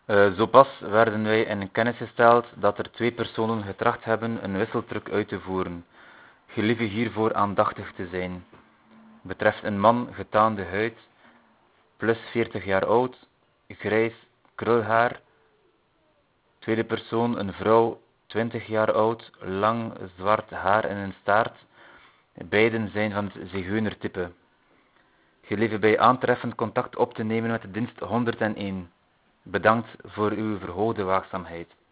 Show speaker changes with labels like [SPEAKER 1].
[SPEAKER 1] Zo pas werden wij in kennis gesteld dat er 2 personen getracht hebben een wisseltruc uit te voeren. Gelieve hiervoor aandachtig te zijn. Betreft een man getaande huid, plus 40 jaar oud, grijs krulhaar. Tweede persoon, een vrouw, 20 jaar oud, lang zwart haar en een staart. Beiden zijn van het zigeunertype. Gelieve bij aantreffen contact op te nemen met de dienst 101. Bedankt voor uw verhoogde waakzaamheid.